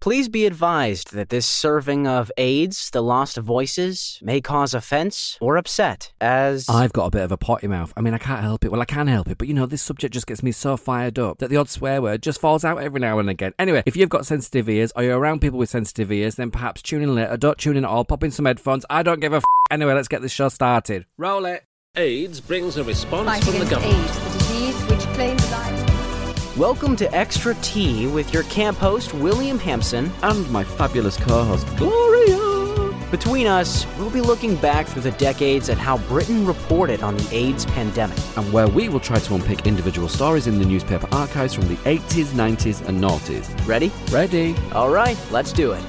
Please be advised that this serving of AIDS, the Lost Voices, may cause offense or upset, as... I've got a bit of a potty mouth. I mean, I can't help it. Well, I can help it, but this subject just gets me so fired up that the odd swear word just falls out every now and again. Anyway, if you've got sensitive ears, or you're around people with sensitive ears, then perhaps tune in later. Don't tune in at all. Pop in some headphones. I don't give a Anyway, let's get this show started. Roll it. AIDS brings a response Fight from the against government. AIDS, the disease which claims lives. Welcome to Extra Tea with your camp host, William Hampson. And my fabulous co-host, Gloria. Between us, we'll be looking back through the decades at how Britain reported on the AIDS pandemic. And where we will try to unpick individual stories in the newspaper archives from the 80s, 90s and noughties. Ready? Ready. All right, let's do it.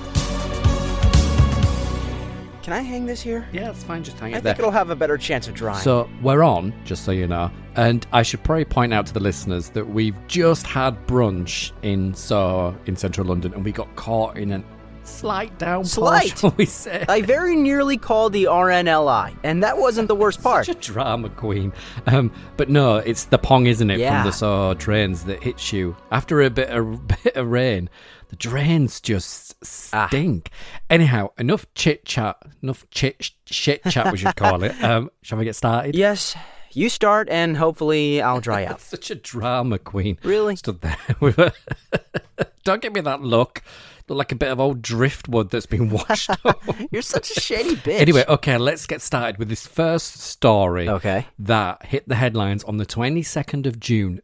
Can I hang this here? Yeah, it's fine. Just hang it I there. think it'll have a better chance of drying. So we're on, just so you know, and I should probably point out to the listeners that we've just had brunch in central London, and we got caught in a slight downpour, shall we say. I very nearly called the RNLI, and that wasn't the worst part. Such a drama queen. But no, it's the pong, isn't it, Yeah. from the Soho drains that hits you. After a bit of rain, the drains just stink. Anyhow, enough chit-chat, shit-chat we should call it. Shall we get started? Yes, you start, and hopefully I'll dry out. Such a drama queen. Really? Stood there with a... Don't give me that look. Look like a bit of old driftwood that's been washed up. You're such a shady bitch. Anyway, okay, let's get started with this first story that hit the headlines on the 22nd of June,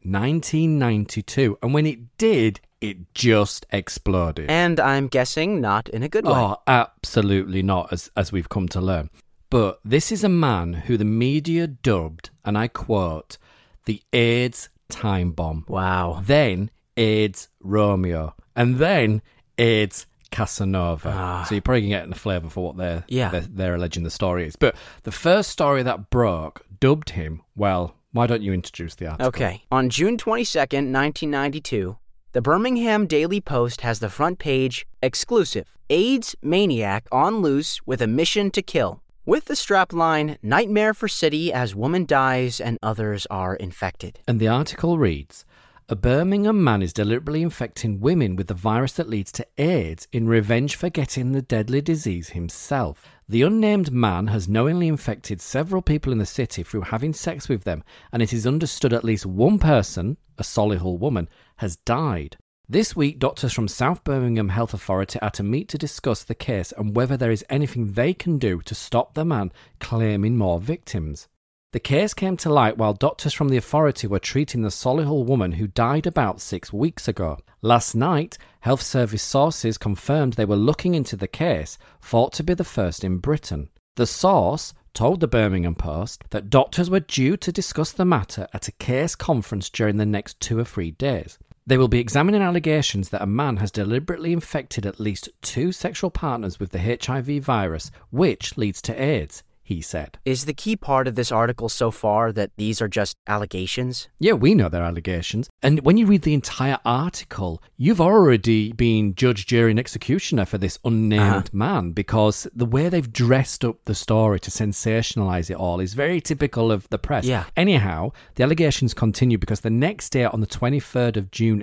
1992. And when it did, it just exploded. And I'm guessing not in a good way. Oh, absolutely not, as we've come to learn. But this is a man who the media dubbed, and I quote, the AIDS time bomb. Wow. Then AIDS Romeo. And then AIDS Casanova. So you're probably getting a flavour for what they're alleging the story is. But the first story that broke dubbed him, well, why don't you introduce the article? Okay. On June 22nd, 1992, the Birmingham Daily Post has the front page, exclusive, AIDS maniac on loose with a mission to kill. With the strapline, nightmare for city as woman dies and others are infected. And the article reads, a Birmingham man is deliberately infecting women with the virus that leads to AIDS in revenge for getting the deadly disease himself. The unnamed man has knowingly infected several people in the city through having sex with them, and it is understood at least one person, a Solihull woman, has died. This week, doctors from South Birmingham Health Authority are to meet to discuss the case and whether there is anything they can do to stop the man claiming more victims. The case came to light while doctors from the authority were treating the Solihull woman who died about 6 weeks ago. Last night, health service sources confirmed they were looking into the case, thought to be the first in Britain. The source told the Birmingham Post that doctors were due to discuss the matter at a case conference during the next 2 or 3 days. They will be examining allegations that a man has deliberately infected at least 2 sexual partners with the HIV virus, which leads to AIDS, he said. Is the key part of this article so far that these are just allegations? Yeah, we know they're allegations. And when you read the entire article, you've already been judge, jury and executioner for this unnamed man, because the way they've dressed up the story to sensationalise it all is very typical of the press. Yeah. Anyhow, the allegations continue because the next day, on the 23rd of June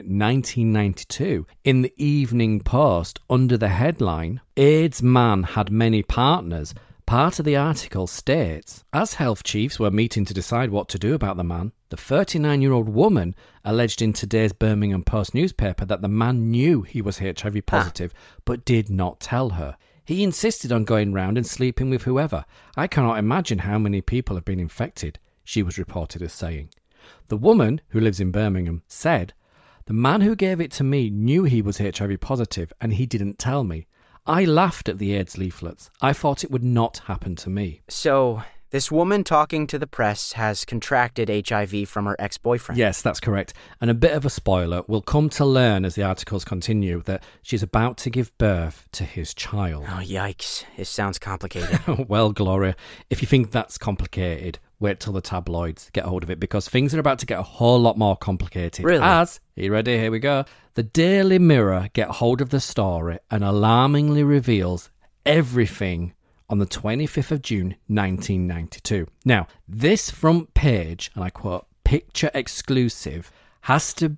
1992, in the Evening Post, under the headline, AIDS man had many partners, part of the article states, as health chiefs were meeting to decide what to do about the man, the 39-year-old woman alleged in today's Birmingham Post newspaper that the man knew he was HIV positive, but did not tell her. He insisted on going round and sleeping with whoever. I cannot imagine how many people have been infected, she was reported as saying. The woman, who lives in Birmingham, said, the man who gave it to me knew he was HIV positive and he didn't tell me. I laughed at the AIDS leaflets. I thought it would not happen to me. So, this woman talking to the press has contracted HIV from her ex-boyfriend. Yes, that's correct. And a bit of a spoiler, we'll come to learn as the articles continue that she's about to give birth to his child. Oh, yikes. It sounds complicated. Well, Gloria, if you think that's complicated, wait till the tabloids get hold of it, because things are about to get a whole lot more complicated. Really? Are you ready? Here we go. The Daily Mirror get hold of the story and alarmingly reveals everything on the 25th of June 1992. Now, this front page, and I quote, picture exclusive, has to be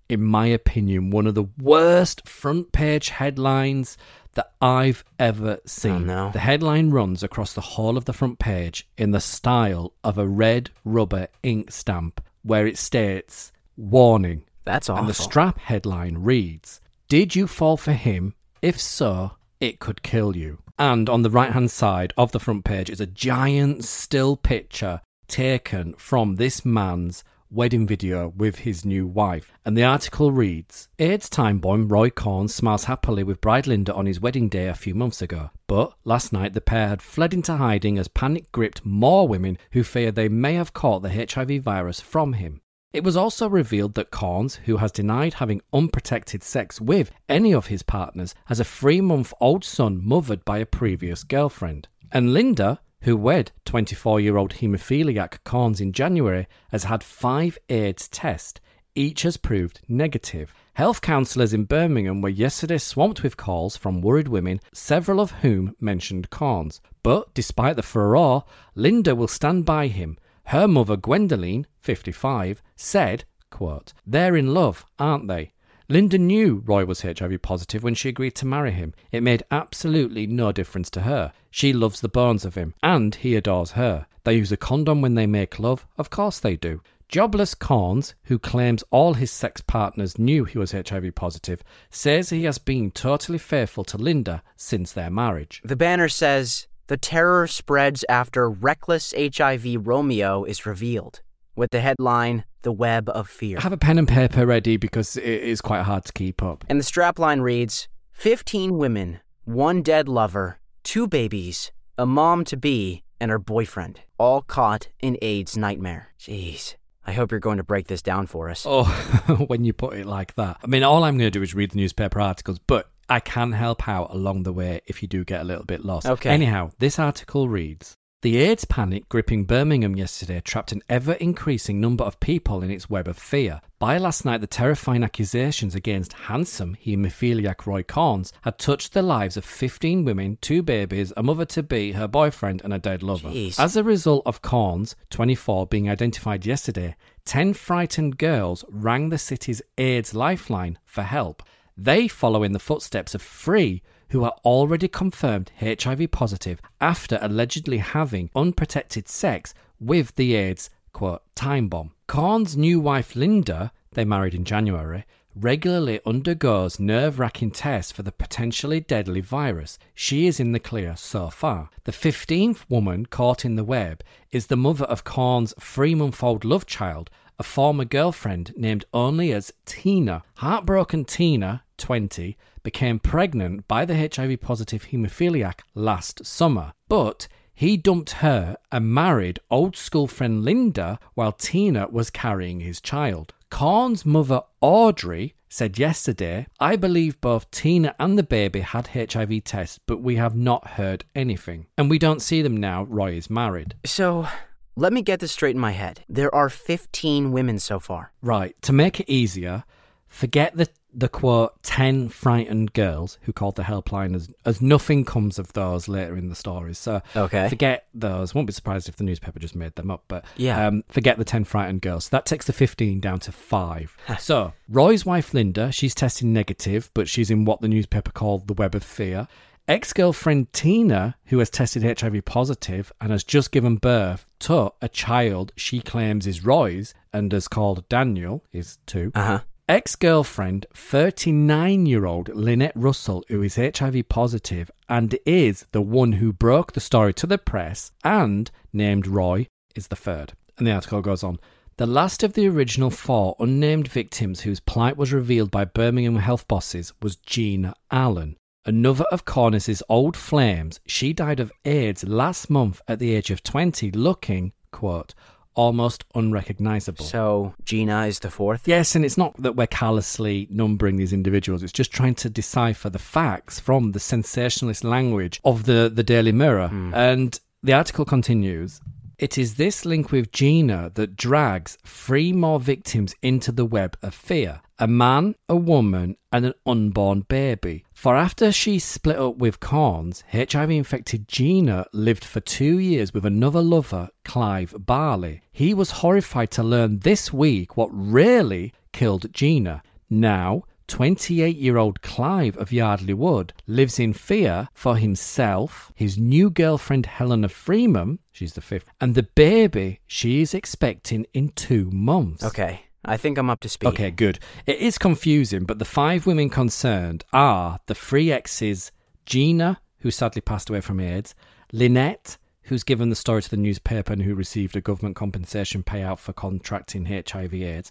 in my opinion, one of the worst front page headlines that I've ever seen. Oh, no. The headline runs across the whole of the front page in the style of a red rubber ink stamp where it states, "Warning." That's awful. And the strap headline reads, "Did you fall for him? If so, it could kill you." And on the right-hand side of the front page is a giant still picture taken from this man's wedding video with his new wife. And the article reads, AIDS time bomb Roy Corns smiles happily with bride Linda on his wedding day a few months ago. But last night the pair had fled into hiding as panic gripped more women who feared they may have caught the HIV virus from him. It was also revealed that Corns, who has denied having unprotected sex with any of his partners, has a 3-month-old son mothered by a previous girlfriend. And Linda, who wed 24-year-old haemophiliac Corns in January, has had 5 AIDS tests. Each has proved negative. Health counsellors in Birmingham were yesterday swamped with calls from worried women, several of whom mentioned Corns. But despite the furore, Linda will stand by him. Her mother, Gwendoline, 55, said, quote, "They're in love, aren't they?" Linda knew Roy was HIV positive when she agreed to marry him. It made absolutely no difference to her. She loves the bones of him, and he adores her. They use a condom when they make love. Of course they do. Jobless Corns, who claims all his sex partners knew he was HIV positive, says he has been totally faithful to Linda since their marriage. The banner says, "The terror spreads after reckless HIV Romeo is revealed," with the headline, "The Web of Fear." Have a pen and paper ready because it is quite hard to keep up. And the strapline reads, 15 women, 1 dead lover, 2 babies, a mom-to-be, and her boyfriend, all caught in AIDS nightmare. Jeez. I hope you're going to break this down for us. Oh, when you put it like that. I mean, all I'm going to do is read the newspaper articles, but I can help out along the way if you do get a little bit lost. Okay. Anyhow, this article reads, "The AIDS panic gripping Birmingham yesterday trapped an ever-increasing number of people in its web of fear. By last night, the terrifying accusations against handsome haemophiliac Roy Corns had touched the lives of 15 women, 2 babies, a mother-to-be, her boyfriend, and a dead lover. Jeez. As a result of Corns, 24, being identified yesterday, 10 frightened girls rang the city's AIDS lifeline for help. They follow in the footsteps of 3 who are already confirmed HIV positive after allegedly having unprotected sex with the AIDS, quote, time bomb. Corns' new wife Linda, they married in January, regularly undergoes nerve-wracking tests for the potentially deadly virus. She is in the clear so far. The 15th woman caught in the web is the mother of Corns' 3-month-old love child, a former girlfriend named only as Tina. Heartbroken Tina, 20, became pregnant by the HIV-positive haemophiliac last summer, but he dumped her and married old-school friend Linda while Tina was carrying his child. Corns' mother Audrey said yesterday, "I believe both Tina and the baby had HIV tests, but we have not heard anything. And we don't see them now Roy is married." So, let me get this straight in my head. There are 15 women so far. Right, to make it easier, forget the quote 10 frightened girls who called the helpline as nothing comes of those later in the stories. So Okay. forget those. Won't be surprised if the newspaper just made them up, but Yeah. forget the 10 frightened girls. So that takes the 15 down to 5. So Roy's wife Linda, she's testing negative, but she's in what the newspaper called the web of fear. Ex-girlfriend Tina, who has tested HIV positive and has just given birth to a child she claims is Roy's and is called Daniel, is 2. Ex-girlfriend, 39-year-old Lynette Russell, who is HIV positive and is the one who broke the story to the press and named Roy, is the 3rd. And the article goes on. The last of the original 4 unnamed victims whose plight was revealed by Birmingham health bosses was Gina Allen. Another of Corners' old flames, she died of AIDS last month at the age of 20, looking, quote, almost unrecognisable. So, Gina is the 4th? Yes, and it's not that we're callously numbering these individuals. It's just trying to decipher the facts from the sensationalist language of the Daily Mirror. And the article continues, "It is this link with Gina that drags 3 more victims into the web of fear. A man, a woman, and an unborn baby. For after she split up with Corns, HIV-infected Gina lived for 2 years with another lover, Clive Barley. He was horrified to learn this week what really killed Gina. Now, 28-year-old Clive of Yardley Wood lives in fear for himself, his new girlfriend Helena Freeman, she's the fifth, and the baby she is expecting in 2 months. Okay, I think I'm up to speed. Okay, good. It is confusing, but the 5 women concerned are the 3 exes, Gina, who sadly passed away from AIDS, Lynette, who's given the story to the newspaper and who received a government compensation payout for contracting HIV/AIDS,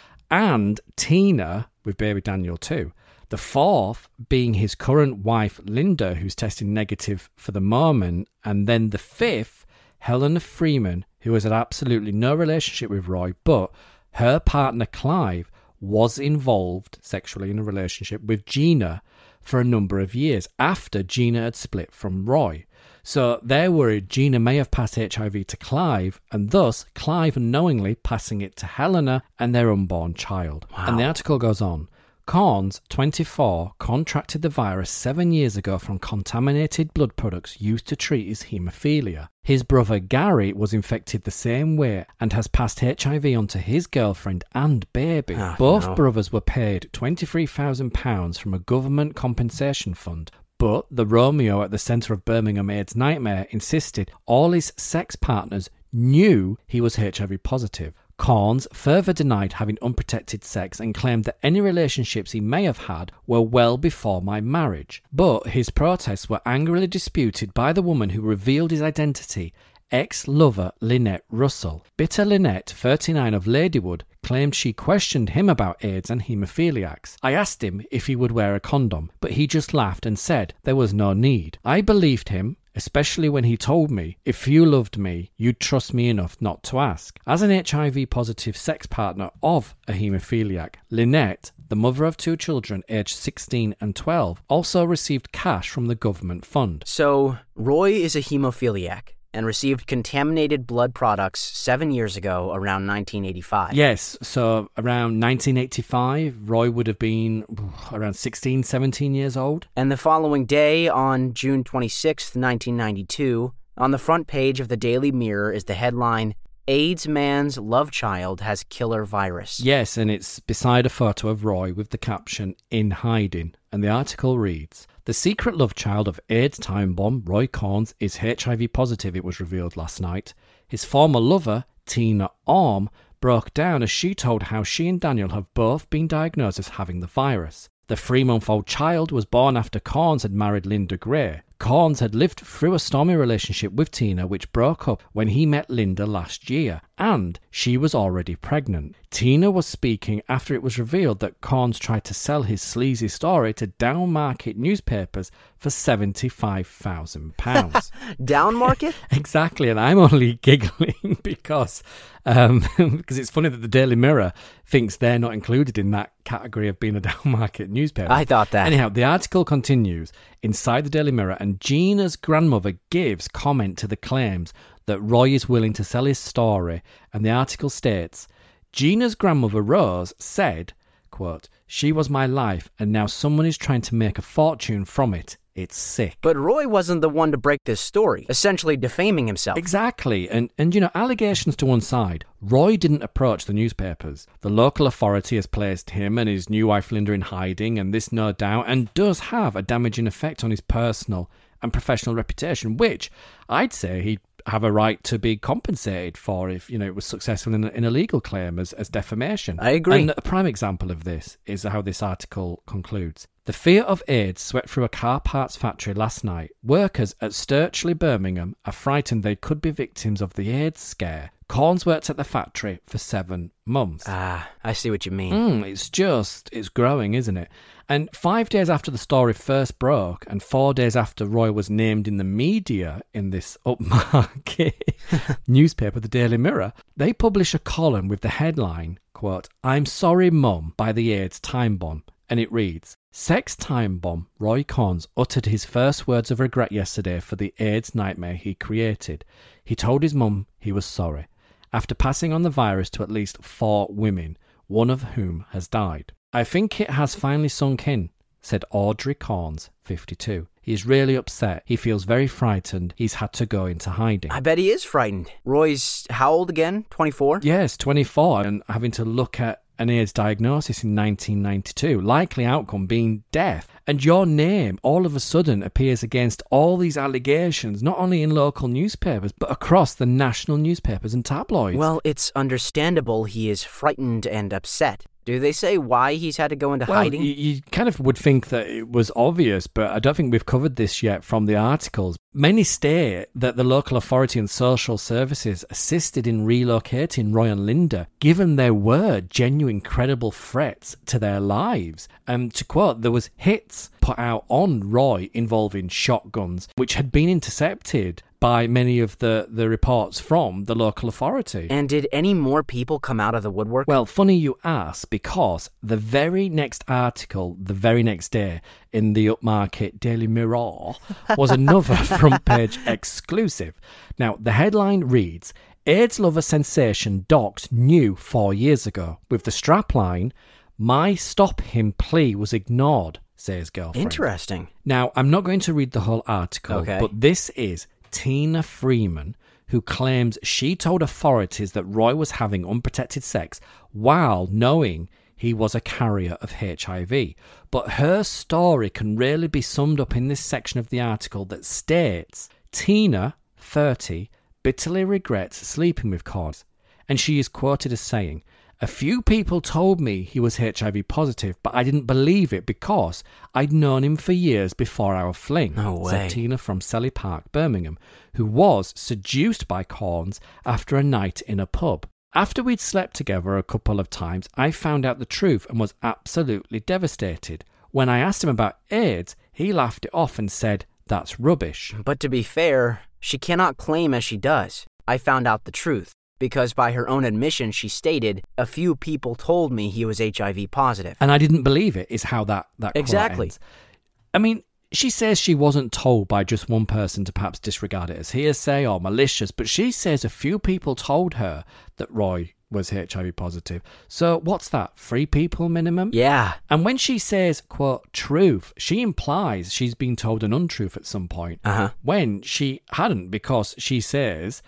and Tina, with baby Daniel too. The 4th being his current wife, Linda, who's testing negative for the moment. And then the 5th, Helena Freeman, who has had absolutely no relationship with Roy, but her partner, Clive, was involved sexually in a relationship with Gina for a number of years after Gina had split from Roy. So they're worried Gina may have passed HIV to Clive, and thus Clive unknowingly passing it to Helena and their unborn child. Wow. And the article goes on. Corns, 24, contracted the virus 7 years ago from contaminated blood products used to treat his haemophilia. His brother Gary was infected the same way and has passed HIV on to his girlfriend and baby. Both brothers were paid £23,000 from a government compensation fund. But the Romeo at the centre of Birmingham AIDS nightmare insisted all his sex partners knew he was HIV positive. Corns further denied having unprotected sex and claimed that any relationships he may have had were well before my marriage. But his protests were angrily disputed by the woman who revealed his identity, ex-lover Lynette Russell. Bitter Lynette, 39 of Ladywood, claimed she questioned him about AIDS and haemophiliacs. I asked him if he would wear a condom, but he just laughed and said there was no need. I believed him, especially when he told me, if you loved me, you'd trust me enough not to ask. As an HIV-positive sex partner of a haemophiliac, Lynette, the mother of 2 children aged 16 and 12, also received cash from the government fund. So, Roy is a hemophiliac and received contaminated blood products 7 years ago, around 1985. Yes, so around 1985, Roy would have been around 16, 17 years old. And the following day, on June 26, 1992, on the front page of the Daily Mirror is the headline, AIDS man's love child has killer virus. Yes, and it's beside a photo of Roy with the caption, in hiding. And the article reads, the secret love child of AIDS time bomb, Roy Corns, is HIV positive, it was revealed last night. His former lover, Tina Orme, broke down as she told how she and Daniel have both been diagnosed as having the virus. The 3-month-old child was born after Corns had married Linda Gray. Corns had lived through a stormy relationship with Tina, which broke up when he met Linda last year, and she was already pregnant. Tina was speaking after it was revealed that Corns tried to sell his sleazy story to down-market newspapers for £75,000. Down-market? Exactly, and I'm only giggling because it's funny that the Daily Mirror thinks they're not included in that category of being a down-market newspaper. I thought that. Anyhow, the article continues inside the Daily Mirror, and Gina's grandmother gives comment to the claims that Roy is willing to sell his story, and the article states, Gina's grandmother Rose said, quote, she was my life, and now someone is trying to make a fortune from it. It's sick. But Roy wasn't the one to break this story, essentially defaming himself. Exactly. And you know, allegations to one side, Roy didn't approach the newspapers. The local authority has placed him and his new wife Linda in hiding, and this no doubt and does have a damaging effect on his personal and professional reputation, which I'd say he'd have a right to be compensated for if, you know, it was successful in a legal claim as defamation. I agree. And a prime example of this is how this article concludes. The fear of AIDS swept through a car parts factory last night. Workers at Sturchley, Birmingham, are frightened they could be victims of the AIDS scare. Corns worked at the factory for 7 months. Ah, I see what you mean. It's growing, isn't it? And 5 days after the story first broke, and 4 days after Roy was named in the media in this upmarket newspaper, the Daily Mirror, they publish a column with the headline, quote, I'm sorry, Mum, by the AIDS time bomb. And it reads, Sex time bomb Roy Corns uttered his first words of regret yesterday for the AIDS nightmare he created. He told his mum he was sorry, after passing on the virus to at least 4 women, one of whom has died. I think it has finally sunk in, said Audrey Corns, 52. He's really upset. He feels very frightened. He's had to go into hiding. I bet he is frightened. Roy's how old again? 24? Yes, 24, and having to look at an AIDS diagnosis in 1992, likely outcome being death. And your name all of a sudden appears against all these allegations, not only in local newspapers, but across the national newspapers and tabloids. Well, it's understandable he is frightened and upset. Do they say why he's had to go into hiding? You kind of would think that it was obvious, but I don't think we've covered this yet from the articles. Many state that the local authority and social services assisted in relocating Roy and Linda, given there were genuine, credible threats to their lives. To quote, there was hits put out on Roy involving shotguns, which had been intercepted by many of the reports from the local authority. And did any more people come out of the woodwork? Well, funny you ask, because the very next article, the very next day, in the upmarket Daily Mirror, was another front page exclusive. Now, the headline reads, AIDS lover sensation docked new 4 years ago, with the strapline, "My stop him plea was ignored," says girlfriend. Interesting. Now, I'm not going to read the whole article, but this is Tina Freeman, who claims she told authorities that Roy was having unprotected sex while knowing he was a carrier of HIV. But her story can really be summed up in this section of the article that states, Tina, 30, bitterly regrets sleeping with Corns, and she is quoted as saying, "A few people told me he was HIV positive, but I didn't believe it because I'd known him for years before our fling," said Tina from Selly Park, Birmingham, who was seduced by Corns after a night in a pub. "After we'd slept together a couple of times, I found out the truth and was absolutely devastated. When I asked him about AIDS, he laughed it off and said, 'That's rubbish.'" But to be fair, she cannot claim as she does, "I found out the truth," because by her own admission, she stated, "A few people told me he was HIV positive. And I didn't believe it," is how that Exactly. ends. I mean, she says she wasn't told by just one person to perhaps disregard it as hearsay or malicious, but she says a few people told her that Roy was HIV positive. So what's that, 3 people minimum? Yeah. And when she says, quote, truth, she implies she's been told an untruth at some point, when she hadn't, because she says,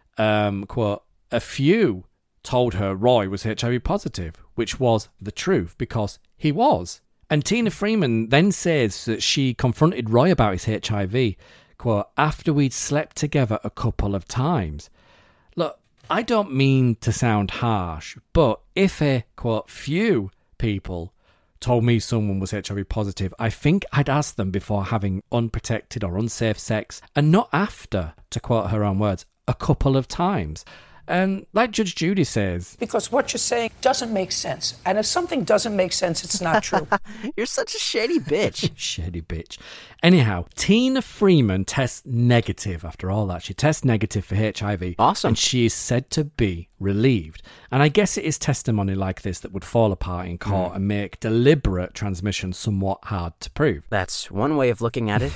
quote, "A few told her Roy was HIV positive," which was the truth because he was. And Tina Freeman then says that she confronted Roy about his HIV, quote, "after we'd slept together a couple of times." Look, I don't mean to sound harsh, but if a, quote, few people told me someone was HIV positive, I think I'd ask them before having unprotected or unsafe sex, and not after, to quote her own words, a couple of times. And like Judge Judy says, because what you're saying doesn't make sense. And if something doesn't make sense, it's not true. You're such a shady bitch. Shady bitch. Anyhow, Tina Freeman tests negative after all that. She tests negative for HIV. Awesome. And she is said to be relieved. And I guess it is testimony like this that would fall apart in court and make deliberate transmission somewhat hard to prove. That's one way of looking at it.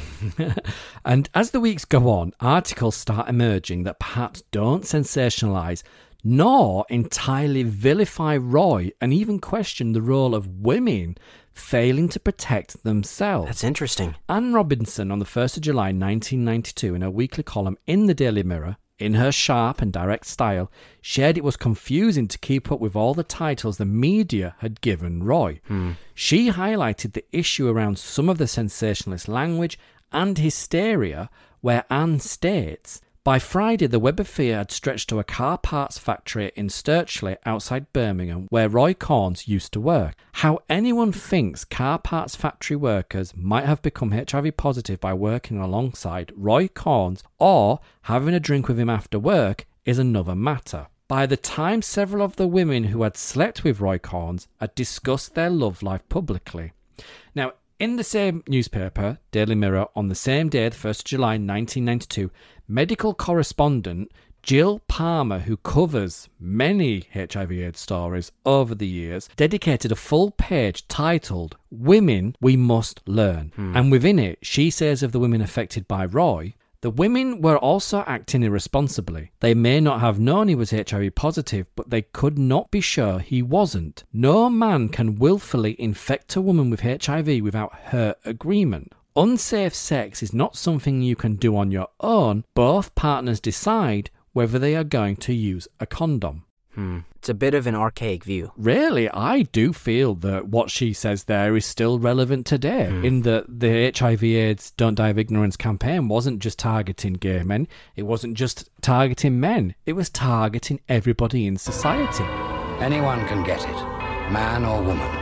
And as the weeks go on, articles start emerging that perhaps don't sensationalise nor entirely vilify Roy and even question the role of women failing to protect themselves. That's interesting. Anne Robinson, on the 1st of July 1992, in her weekly column in the Daily Mirror, in her sharp and direct style, shared it was confusing to keep up with all the titles the media had given Roy. She highlighted the issue around some of the sensationalist language and hysteria, where Anne states, "By Friday, the web of fear had stretched to a car parts factory in Sturchley outside Birmingham, where Roy Corns used to work. How anyone thinks car parts factory workers might have become HIV positive by working alongside Roy Corns or having a drink with him after work is another matter. By the time several of the women who had slept with Roy Corns had discussed their love life publicly." Now, in the same newspaper, Daily Mirror, on the same day, the 1st of July 1992, medical correspondent Jill Palmer, who covers many HIV/AIDS stories over the years, dedicated a full page titled "Women We Must Learn." And within it, she says of the women affected by Roy, "The women were also acting irresponsibly. They may not have known he was HIV positive, but they could not be sure he wasn't. No man can willfully infect a woman with HIV without her agreement. Unsafe sex is not something you can do on your own. Both partners decide whether they are going to use a condom." It's a bit of an archaic view. Really, I do feel that what she says there is still relevant today, in that the HIV/AIDS Don't Die of Ignorance campaign wasn't just targeting gay men, it wasn't just targeting men, it was targeting everybody in society. Anyone can get it, man or woman.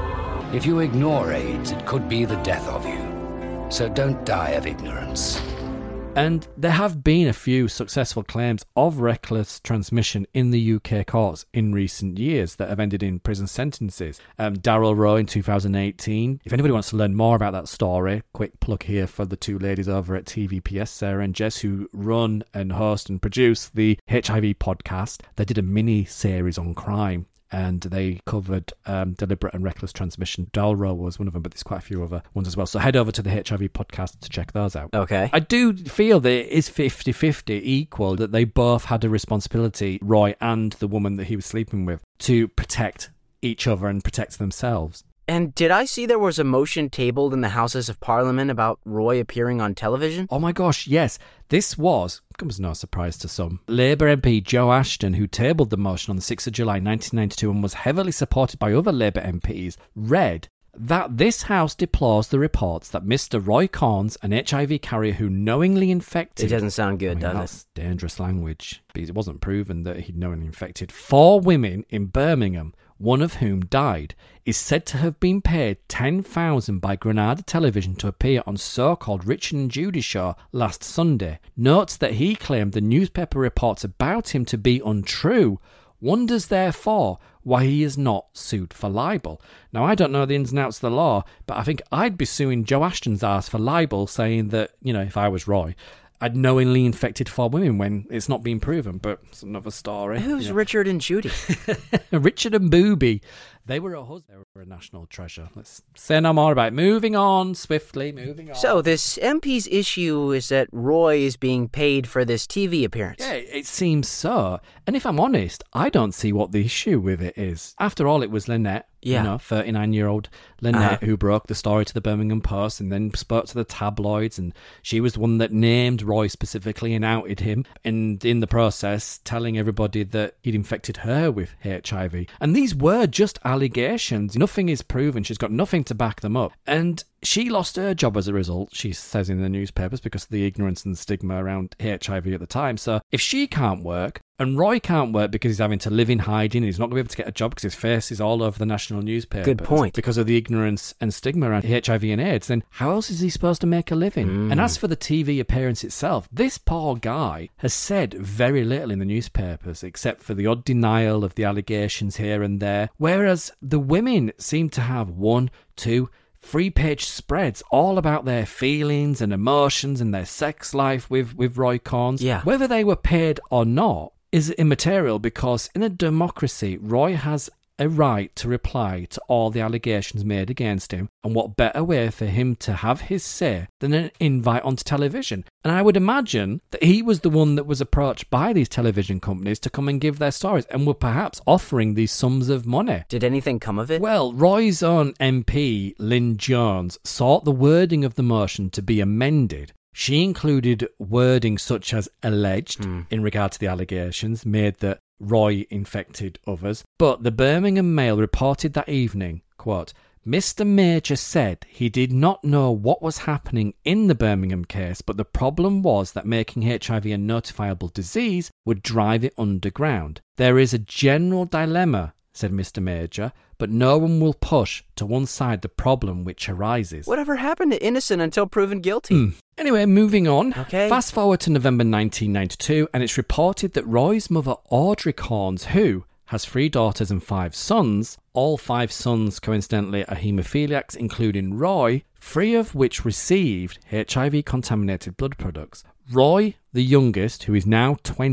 If you ignore AIDS, it could be the death of you. So don't die of ignorance. And there have been a few successful claims of reckless transmission in the UK courts in recent years that have ended in prison sentences. Daryl Rowe in 2018. If anybody wants to learn more about that story, quick plug here for the two ladies over at TVPS, Sarah and Jess, who run and host and produce the HIV podcast. They did a mini-series on crime, and they covered deliberate and reckless transmission. Daryl was one of them, but there's quite a few other ones as well. So head over to the HIV podcast to check those out. Okay. I do feel that it is 50-50 equal, that they both had a responsibility, Roy and the woman that he was sleeping with, to protect each other and protect themselves. And did I see there was a motion tabled in the Houses of Parliament about Roy appearing on television? Oh my gosh, yes. This comes no surprise to some, Labour MP Joe Ashton, who tabled the motion on the 6th of July 1992 and was heavily supported by other Labour MPs, read that this House deplores the reports that Mr. Roy Corns, an HIV carrier who knowingly infected... It doesn't sound good, does that's dangerous language, because it wasn't proven that he'd knowingly infected 4 women in Birmingham, one of whom died, is said to have been paid $10,000 by Granada Television to appear on so-called Richard and Judy show last Sunday. Notes that he claimed the newspaper reports about him to be untrue. Wonders, therefore, why he is not sued for libel. Now, I don't know the ins and outs of the law, but I think I'd be suing Joe Ashton's ass for libel, saying that, if I was Roy, I'd knowingly infected 4 women when it's not been proven, but it's another story. Who's Richard and Judy? Richard and Booby. They were a husband. They were a national treasure. Let's say no more about it. Moving on, swiftly, moving on. So this MP's issue is that Roy is being paid for this TV appearance. Yeah, it seems so. And if I'm honest, I don't see what the issue with it is. After all, it was Lynette. 39-year-old Lynette, who broke the story to the Birmingham Post and then spoke to the tabloids, and she was the one that named Roy specifically and outed him, and in the process telling everybody that he'd infected her with HIV. And these were just allegations. Nothing is proven. She's got nothing to back them up. And she lost her job as a result, she says in the newspapers, because of the ignorance and stigma around HIV at the time. So if she can't work, and Roy can't work because he's having to live in hiding and he's not going to be able to get a job because his face is all over the national newspaper. Good point. Because of the ignorance and stigma around HIV and AIDS, then how else is he supposed to make a living? And as for the TV appearance itself, this poor guy has said very little in the newspapers except for the odd denial of the allegations here and there, whereas the women seem to have 1, 2, 3-page spreads all about their feelings and emotions and their sex life with Roy Corns. Yeah. Whether they were paid or not is immaterial, because in a democracy, Roy has a right to reply to all the allegations made against him, and what better way for him to have his say than an invite onto television? And I would imagine that he was the one that was approached by these television companies to come and give their stories, and were perhaps offering these sums of money. Did anything come of it? Well, Roy's own MP, Lynn Jones, sought the wording of the motion to be amended. She included wording such as alleged in regard to the allegations made that Roy infected others. But the Birmingham Mail reported that evening, quote, Mr. Major said he did not know what was happening in the Birmingham case, but the problem was that making HIV a notifiable disease would drive it underground. There is a general dilemma, said Mr. Major, but no one will push to one side the problem which arises. Whatever happened to innocent until proven guilty? Anyway, moving on. Okay. Fast forward to November 1992, and it's reported that Roy's mother, Audrey Corns, who has 3 daughters and 5 sons, all 5 sons coincidentally are haemophiliacs, including Roy, 3 of which received HIV-contaminated blood products. Roy, the youngest, who is now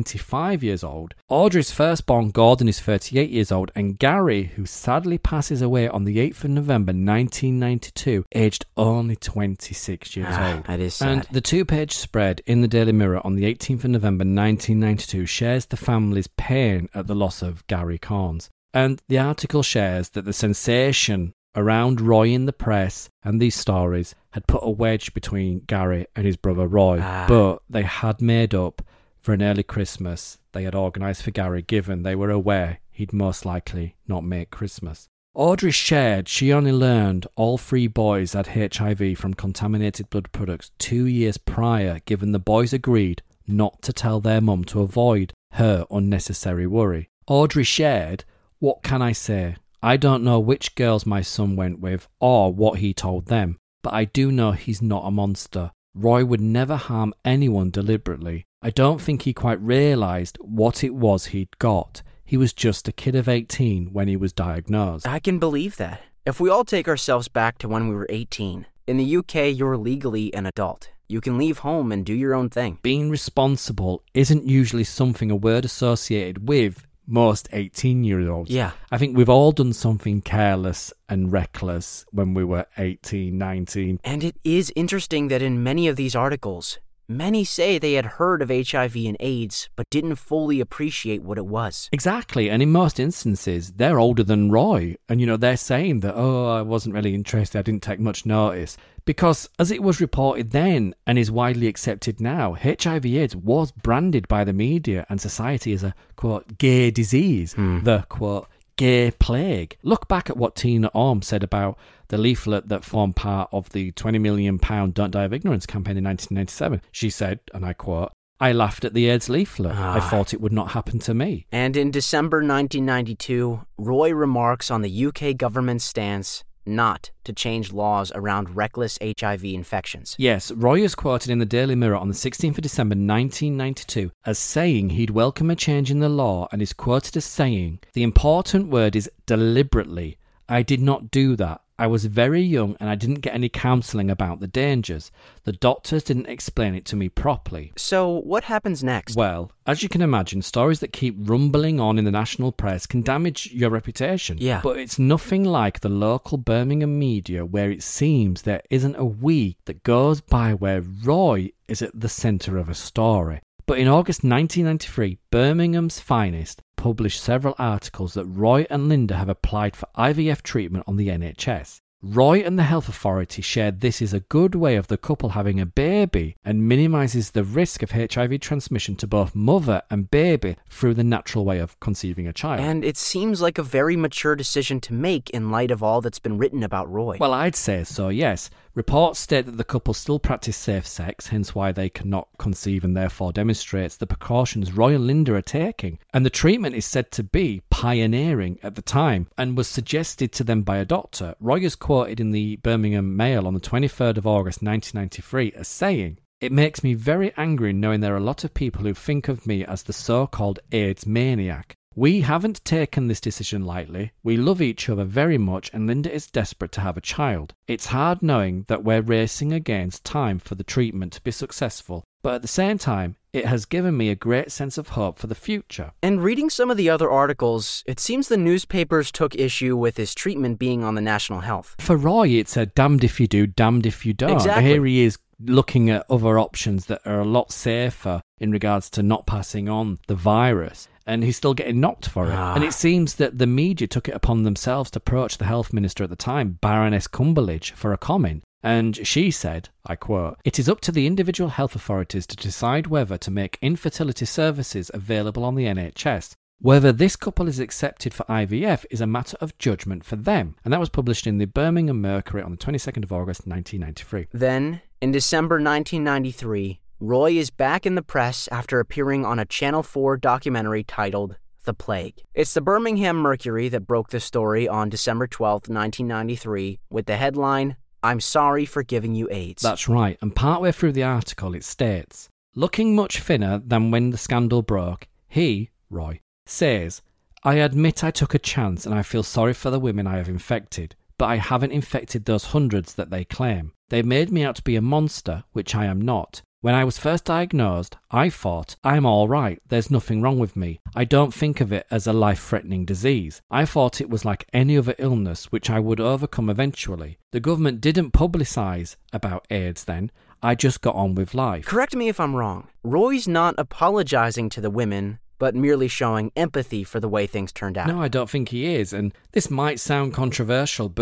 25 years old, Audrey's firstborn Gordon is 38 years old, and Gary, who sadly passes away on the 8th of November 1992, aged only 26 years old. That is sad. And the 2-page spread in the Daily Mirror on the 18th of November 1992 shares the family's pain at the loss of Gary Corns. And the article shares that the sensation around Roy in the press and these stories had put a wedge between Gary and his brother Roy, but they had made up for an early Christmas they had organised for Gary, given they were aware he'd most likely not make Christmas. Audrey shared she only learned all 3 boys had HIV from contaminated blood products 2 years prior, given the boys agreed not to tell their mum to avoid her unnecessary worry. Audrey shared, "What can I say? I don't know which girls my son went with or what he told them, but I do know he's not a monster. Roy would never harm anyone deliberately. I don't think he quite realised what it was he'd got. He was just a kid of 18 when he was diagnosed." I can believe that. If we all take ourselves back to when we were 18, in the UK you're legally an adult. You can leave home and do your own thing. Being responsible isn't usually something a word associated with most 18-year-olds. Yeah. I think we've all done something careless and reckless when we were 18, 19. And it is interesting that in many of these articles, many say they had heard of HIV and AIDS, but didn't fully appreciate what it was. Exactly, and in most instances, they're older than Roy, and they're saying that, I wasn't really interested, I didn't take much notice. Because, as it was reported then, and is widely accepted now, HIV/AIDS was branded by the media and society as a, quote, gay disease, the, quote, gay plague. Look back at what Tina Orme said about the leaflet that formed part of the £20 million Don't Die of Ignorance campaign in 1997. She said, and I quote, "I laughed at the AIDS leaflet. I thought it would not happen to me." And in December 1992, Roy remarks on the UK government's stance not to change laws around reckless HIV infections. Yes, Roy is quoted in the Daily Mirror on the 16th of December 1992 as saying he'd welcome a change in the law, and is quoted as saying, "The important word is deliberately. I did not do that. I was very young and I didn't get any counselling about the dangers. The doctors didn't explain it to me properly." So what happens next? Well, as you can imagine, stories that keep rumbling on in the national press can damage your reputation. Yeah. But it's nothing like the local Birmingham media, where it seems there isn't a week that goes by where Roy is at the centre of a story. But in August 1993, Birmingham's Finest published several articles that Roy and Linda have applied for IVF treatment on the NHS. Roy and the health authority shared this is a good way of the couple having a baby and minimises the risk of HIV transmission to both mother and baby through the natural way of conceiving a child. And it seems like a very mature decision to make in light of all that's been written about Roy. Well, I'd say so, yes. Reports state that the couple still practice safe sex, hence why they cannot conceive, and therefore demonstrates the precautions Roy and Linda are taking. And the treatment is said to be pioneering at the time and was suggested to them by a doctor. Roy is quoted in the Birmingham Mail on the 23rd of August 1993 as saying, "It makes me very angry knowing there are a lot of people who think of me as the so-called AIDS maniac. We haven't taken this decision lightly. We love each other very much and Linda is desperate to have a child. It's hard knowing that we're racing against time for the treatment to be successful, but at the same time, it has given me a great sense of hope for the future." And reading some of the other articles, it seems the newspapers took issue with his treatment being on the national health. For Roy, it's a damned if you do, damned if you don't. Exactly. Here he is looking at other options that are a lot safer in regards to not passing on the virus, and he's still getting knocked for it. And it seems that the media took it upon themselves to approach the health minister at the time, Baroness Cumberledge, for a comment. And she said, I quote, "It is up to the individual health authorities to decide whether to make infertility services available on the NHS. Whether this couple is accepted for IVF is a matter of judgment for them." And that was published in the Birmingham Mercury on the 22nd of August 1993. Then, in December 1993, Roy is back in the press after appearing on a Channel 4 documentary titled The Plague. It's the Birmingham Mercury that broke the story on December 12, 1993, with the headline, "I'm sorry for giving you AIDS." That's right, and partway through the article it states, "Looking much thinner than when the scandal broke, he, Roy, says, I admit I took a chance and I feel sorry for the women I have infected, but I haven't infected those hundreds that they claim. They've made me out to be a monster, which I am not. When I was first diagnosed, I thought, I'm all right, there's nothing wrong with me. I don't think of it as a life-threatening disease. I thought it was like any other illness which I would overcome eventually. The government didn't publicise about AIDS then. I just got on with life." Correct me if I'm wrong. Roy's not apologizing to the women, but merely showing empathy for the way things turned out. No, I don't think he is, and this might sound controversial, but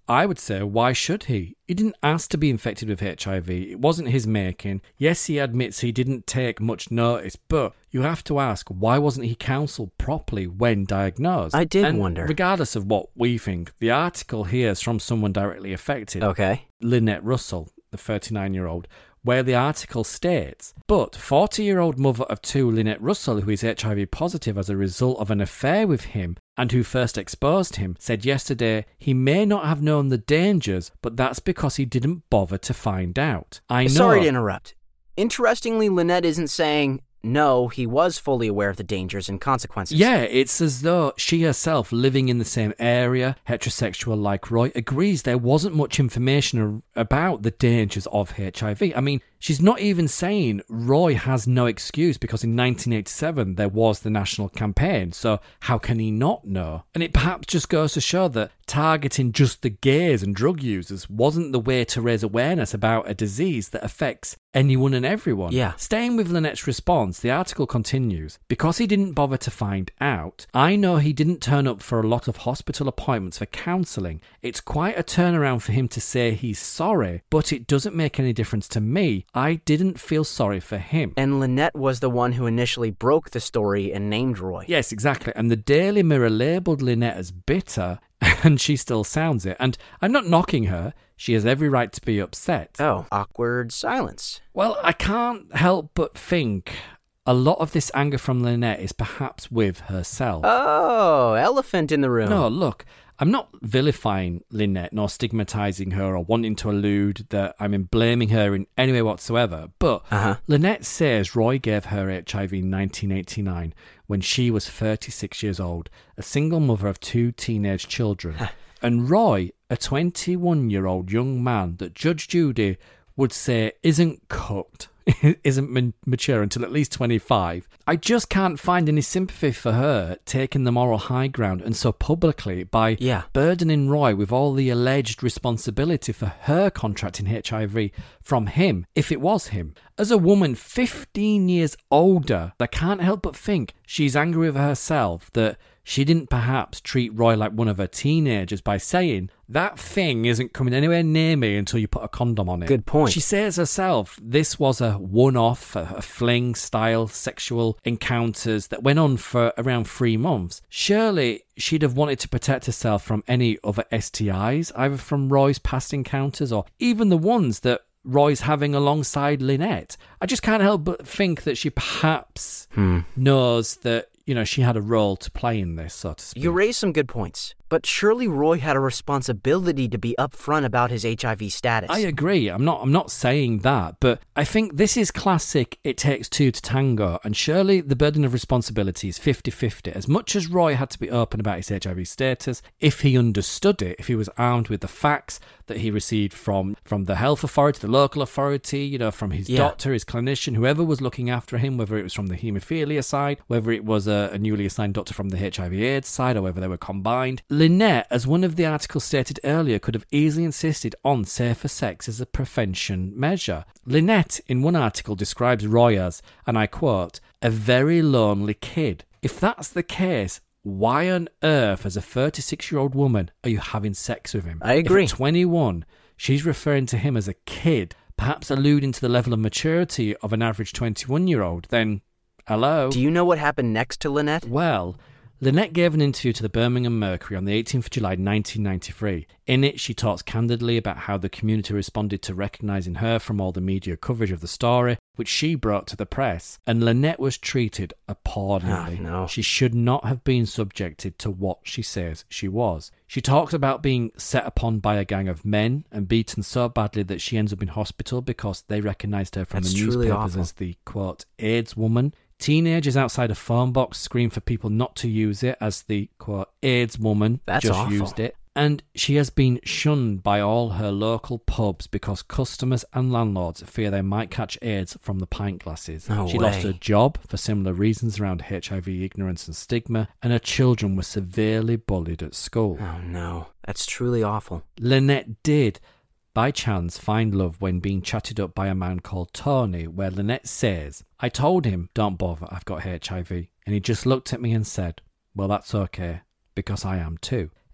I would say, why should he? He didn't ask to be infected with HIV. It wasn't his making. Yes, he admits he didn't take much notice, but you have to ask, why wasn't he counselled properly when diagnosed? I did and wonder. Regardless of what we think, the article here is from someone directly affected. Okay. Lynette Russell, the 39-year-old, where the article states, but 40-year-old mother of two, Lynette Russell, who is HIV positive as a result of an affair with him and who first exposed him, said yesterday he may not have known the dangers, but that's because he didn't bother to find out. I know. Sorry to interrupt. Interestingly, Lynette isn't saying, no, he was fully aware of the dangers and consequences. Yeah, it's as though she herself, living in the same area, heterosexual like Roy, agrees there wasn't much information about the dangers of HIV. I mean, she's not even saying Roy has no excuse because in 1987 there was the national campaign, so how can he not know? And it perhaps just goes to show that targeting just the gays and drug users wasn't the way to raise awareness about a disease that affects anyone and everyone. Yeah. Staying with Lynette's response, the article continues, because he didn't bother to find out, I know he didn't turn up for a lot of hospital appointments for counselling. It's quite a turnaround for him to say he's sorry, but it doesn't make any difference to me. I didn't feel sorry for him. And Lynette was the one who initially broke the story and named Roy. Yes, exactly. And the Daily Mirror labelled Lynette as bitter, and she still sounds it. And I'm not knocking her. She has every right to be upset. Oh, awkward silence. Well, I can't help but think a lot of this anger from Lynette is perhaps with herself. Oh, elephant in the room. No, look, I'm not vilifying Lynette nor stigmatising her or wanting to allude that I'm blaming her in any way whatsoever, but Lynette says Roy gave her HIV in 1989 when she was 36 years old, a single mother of two teenage children. And Roy, a 21-year-old young man that Judge Judy would say isn't cooked, isn't mature until at least 25. I just can't find any sympathy for her taking the moral high ground and so publicly by burdening Roy with all the alleged responsibility for her contracting HIV from him, if it was him. As a woman 15 years older, I can't help but think she's angry with herself that she didn't perhaps treat Roy like one of her teenagers by saying, that thing isn't coming anywhere near me until you put a condom on it. Good point. She says herself this was a one-off, a fling-style sexual encounters that went on for around 3 months. Surely she'd have wanted to protect herself from any other STIs, either from Roy's past encounters or even the ones that Roy's having alongside Lynette. I just can't help but think that she perhaps knows that, you know, she had a role to play in this, so to speak. You raised some good points, but surely Roy had a responsibility to be upfront about his HIV status. I agree. I'm not saying that, but I think this is classic it takes two to tango, and surely the burden of responsibility is 50-50. As much as Roy had to be open about his HIV status, if he understood it, if he was armed with the facts that he received from the health authority, the local authority, you know, from his doctor, his clinician, whoever was looking after him, whether it was from the haemophilia side, whether it was a newly assigned doctor from the HIV/AIDS side, or whether they were combined. Lynette, as one of the articles stated earlier, could have easily insisted on safer sex as a prevention measure. Lynette, in one article, describes Roy as, and I quote, a very lonely kid. If that's the case, why on earth, as a 36-year-old woman, are you having sex with him? I agree. If at 21, she's referring to him as a kid, perhaps alluding to the level of maturity of an average 21-year-old, then hello? Do you know what happened next to Lynette? Well, Lynette gave an interview to the Birmingham Mercury on the 18th of July 1993. In it, she talks candidly about how the community responded to recognising her from all the media coverage of the story, which she brought to the press, and Lynette was treated appallingly. Oh, no. She should not have been subjected to what she says she was. She talks about being set upon by a gang of men and beaten so badly that she ends up in hospital because they recognised her from That's the truly newspapers awful. as the, quote, AIDS woman. Teenagers outside a phone box scream for people not to use it as the, quote, AIDS woman That's just awful. used it. And she has been shunned by all her local pubs because customers and landlords fear they might catch AIDS from the pint glasses. No She way. lost her job for similar reasons around HIV ignorance and stigma, and her children were severely bullied at school. Oh, no. That's truly awful. Lynette did, by chance, find love when being chatted up by a man called Tony, where Lynette says, I told him, don't bother, I've got HIV. And he just looked at me and said, well, that's okay, because I am too.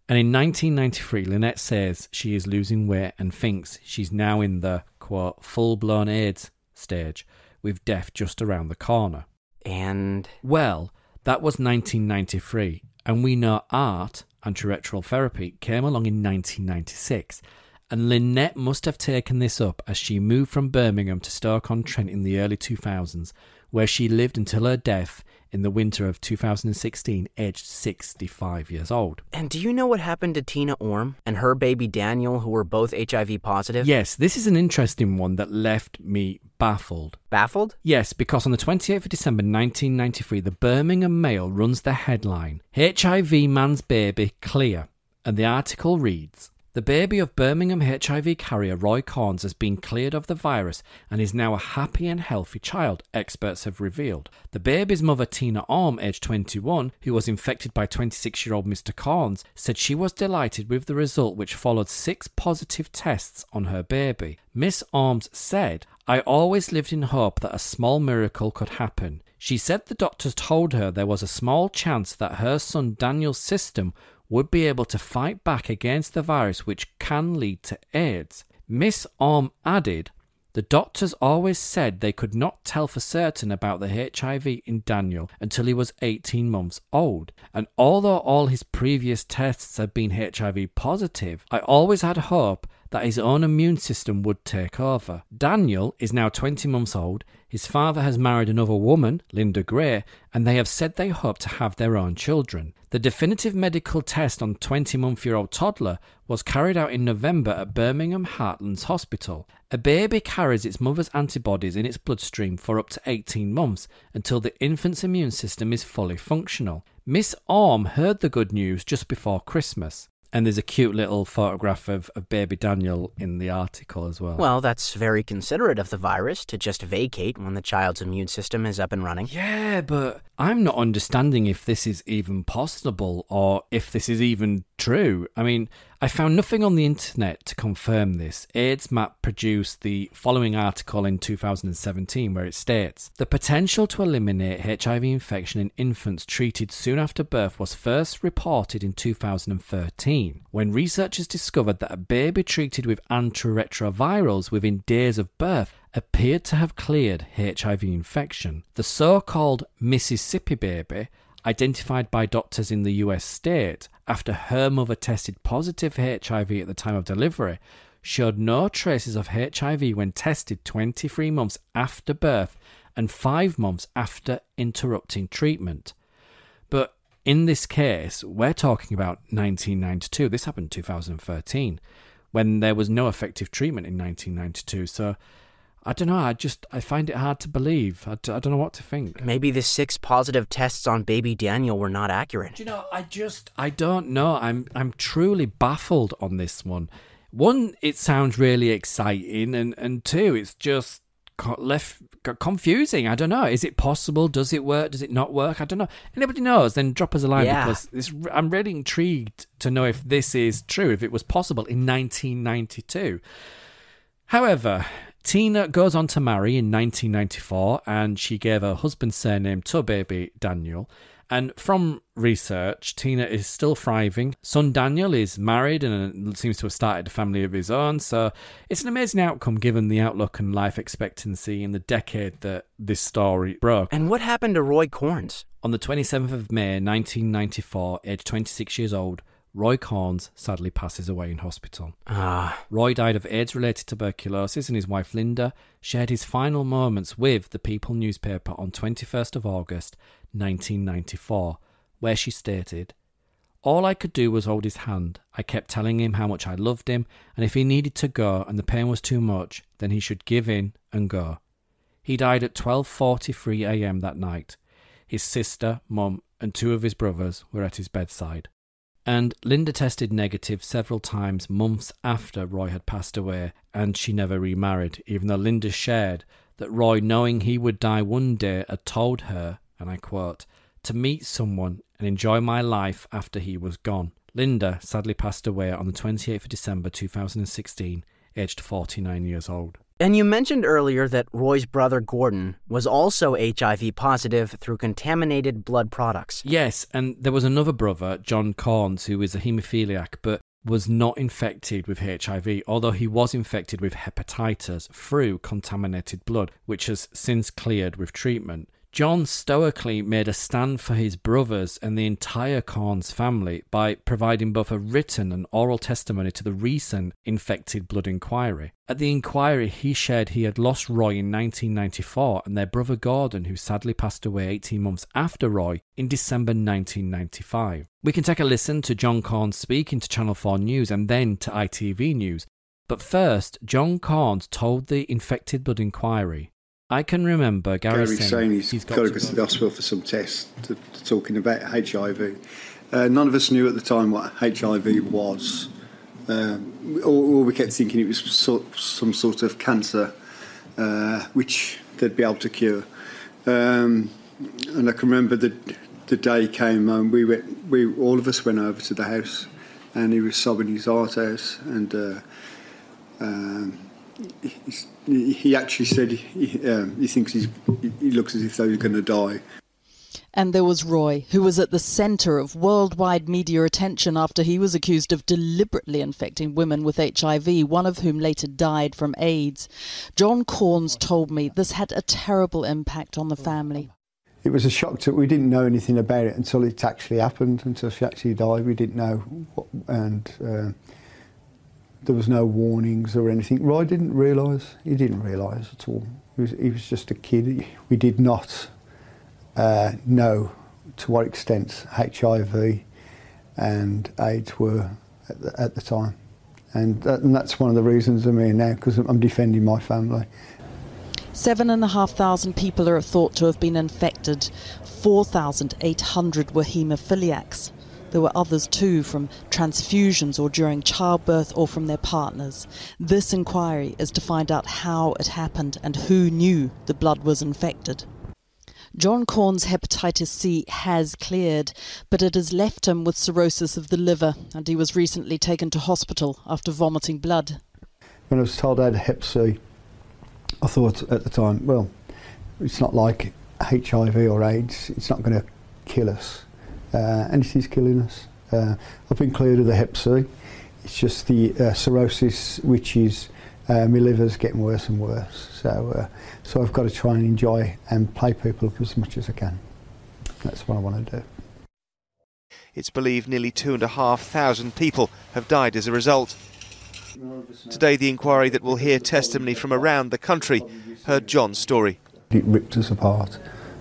And in 1993, Lynette says she is losing weight and thinks she's now in the, quote, full-blown AIDS stage, with death just around the corner. And? Well, that was 1993, and we know art, antiretroviral therapy, came along in 1996, and Lynette must have taken this up as she moved from Birmingham to Stoke-on-Trent in the early 2000s, where she lived until her death in the winter of 2016, aged 65 years old. And do you know what happened to Tina Orme and her baby Daniel, who were both HIV positive? Yes, this is an interesting one that left me baffled. Baffled? Yes, because on the 28th of December 1993, the Birmingham Mail runs the headline, HIV man's baby clear, and the article reads, "The baby of Birmingham HIV carrier Roy Corns has been cleared of the virus and is now a happy and healthy child," experts have revealed. The baby's mother, Tina Orme, aged 21, who was infected by 26-year-old Mr. Corns, said she was delighted with the result, which followed 6 positive tests on her baby. Miss Ormes said, "I always lived in hope that a small miracle could happen." She said the doctors told her there was a small chance that her son Daniel's system would be able to fight back against the virus, which can lead to AIDS. Miss Orme added, "The doctors always said they could not tell for certain about the HIV in Daniel until he was 18 months old. And although all his previous tests had been HIV positive, I always had hope that his own immune system would take over. Daniel is now 20 months old. His father has married another woman, Linda Gray, and they have said they hope to have their own children. The definitive medical test on 20-month-old toddler was carried out in November at Birmingham Heartlands Hospital. A baby carries its mother's antibodies in its bloodstream for up to 18 months until the infant's immune system is fully functional. Miss Orme heard the good news just before Christmas." And there's a cute little photograph of baby Daniel in the article as well. Well, that's very considerate of the virus to just vacate when the child's immune system is up and running. Yeah, but I'm not understanding if this is even possible or if this is even true. I mean, I found nothing on the internet to confirm this. AIDSmap produced the following article in 2017 where it states, "The potential to eliminate HIV infection in infants treated soon after birth was first reported in 2013, when researchers discovered that a baby treated with antiretrovirals within days of birth appeared to have cleared HIV infection. The so-called Mississippi baby, identified by doctors in the US state after her mother tested positive for HIV at the time of delivery, showed no traces of HIV when tested 23 months after birth and 5 months after interrupting treatment." But in this case, we're talking about 1992. This happened in 2013, when there was no effective treatment in 1992. So I don't know, I find it hard to believe. I don't know what to think. Maybe the 6 positive tests on baby Daniel were not accurate. Do you know, I don't know. I'm truly baffled on this one. One, it sounds really exciting, and two, it's just confusing. I don't know. Is it possible? Does it work? Does it not work? I don't know. Anybody knows, then drop us a line, because I'm really intrigued to know if this is true, if it was possible in 1992. However, Tina goes on to marry in 1994, and she gave her husband's surname to baby Daniel. And from research, Tina is still thriving. Son Daniel is married and seems to have started a family of his own. So it's an amazing outcome given the outlook and life expectancy in the decade that this story broke. And what happened to Roy Corns? On the 27th of May, 1994, aged 26 years old, Roy Corns sadly passes away in hospital. Roy died of AIDS-related tuberculosis, and his wife Linda shared his final moments with the People newspaper on 21st of August 1994, where she stated, "All I could do was hold his hand. I kept telling him how much I loved him, and if he needed to go and the pain was too much, then he should give in and go." He died at 12:43 a.m. that night. His sister, mum, and 2 of his brothers were at his bedside. And Linda tested negative several times months after Roy had passed away, and she never remarried, even though Linda shared that Roy, knowing he would die one day, had told her, and I quote, "to meet someone and enjoy my life after he was gone." Linda sadly passed away on the 28th of December 2016, aged 49 years old. And you mentioned earlier that Roy's brother Gordon was also HIV positive through contaminated blood products. Yes, and there was another brother, John Corns, who is a haemophiliac, but was not infected with HIV, although he was infected with hepatitis through contaminated blood, which has since cleared with treatment. John stoically made a stand for his brothers and the entire Corns family by providing both a written and oral testimony to the recent infected blood inquiry. At the inquiry, he shared he had lost Roy in 1994 and their brother Gordon, who sadly passed away 18 months after Roy in December 1995. We can take a listen to John Corns speaking to Channel 4 News and then to ITV News. But first, John Corns told the infected blood inquiry, "I can remember Gary saying he's got to go to the hospital for some tests, talking about HIV. None of us knew at the time what HIV was. All we kept thinking it was some sort of cancer, which they'd be able to cure. And I can remember the day came, all of us went over to the house, and he was sobbing his heart out, and he actually said he thinks he looks as if though he's going to die." And there was Roy, who was at the centre of worldwide media attention after he was accused of deliberately infecting women with HIV, one of whom later died from AIDS. John Corns told me this had a terrible impact on the family. It was a shock to we didn't know anything about it until it actually happened, until she actually died. We didn't know what, and there was no warnings or anything. Roy didn't realise. He didn't realise at all. He was just a kid. We did not know to what extent HIV and AIDS were at the time. And that's one of the reasons I'm here now, because I'm defending my family. 7,500 people are thought to have been infected. 4,800 were haemophiliacs. There were others too, from transfusions or during childbirth or from their partners. This inquiry is to find out how it happened and who knew the blood was infected. John Corns' hepatitis C has cleared, but it has left him with cirrhosis of the liver, and he was recently taken to hospital after vomiting blood. When I was told I had hep C, I thought at the time, well, it's not like HIV or AIDS, it's not going to kill us. And it is killing us. I've been cleared of the hep C. It's just the cirrhosis, which is my liver's getting worse and worse. So I've got to try and enjoy and play people up as much as I can. That's what I want to do. It's believed nearly 2,500 people have died as a result. Today, the inquiry that will hear testimony from around the country heard John's story. It ripped us apart.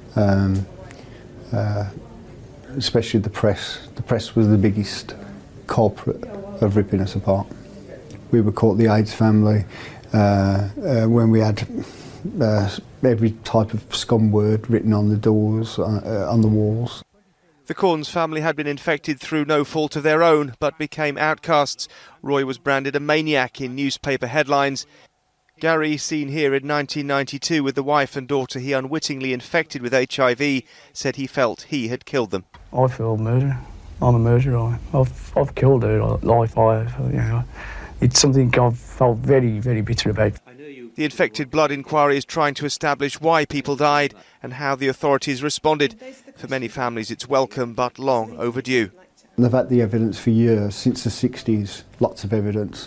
Especially the press. The press was the biggest culprit of ripping us apart. We were called the AIDS family when we had every type of scum word written on the doors, on the walls. The Corns family had been infected through no fault of their own, but became outcasts. Roy was branded a maniac in newspaper headlines. Gary, seen here in 1992 with the wife and daughter he unwittingly infected with HIV, said he felt he had killed them. I feel murder. I'm a murderer. I've killed her life. It's something I've felt very, very bitter about. The infected blood inquiry is trying to establish why people died and how the authorities responded. For many families, it's welcome but long overdue. They've had the evidence for years, since the 60s, lots of evidence.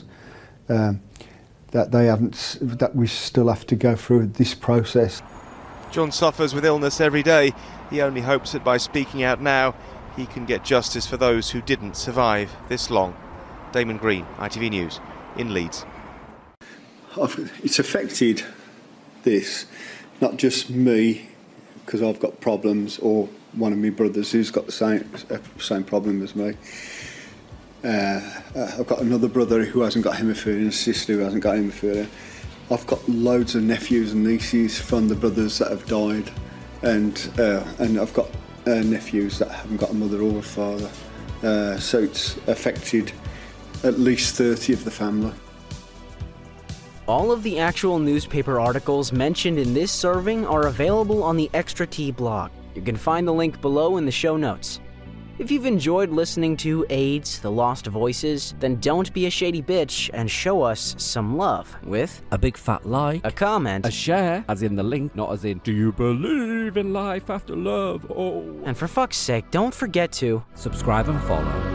That we still have to go through this process. John suffers with illness every day. He only hopes that by speaking out now, he can get justice for those who didn't survive this long. Damon Green, ITV News, in Leeds. It's affected this, not just me, because I've got problems, or one of my brothers who's got the same problem as me. I've got another brother who hasn't got haemophilia and a sister who hasn't got haemophilia. I've got loads of nephews and nieces from the brothers that have died, and I've got nephews that haven't got a mother or a father. So it's affected at least 30 of the family. All of the actual newspaper articles mentioned in this serving are available on the Extra Tea blog. You can find the link below in the show notes. If you've enjoyed listening to AIDS, The Lost Voices, then don't be a shady bitch and show us some love with a big fat like, a comment, a share, as in the link, not as in, do you believe in life after love? Oh. And for fuck's sake, don't forget to subscribe and follow.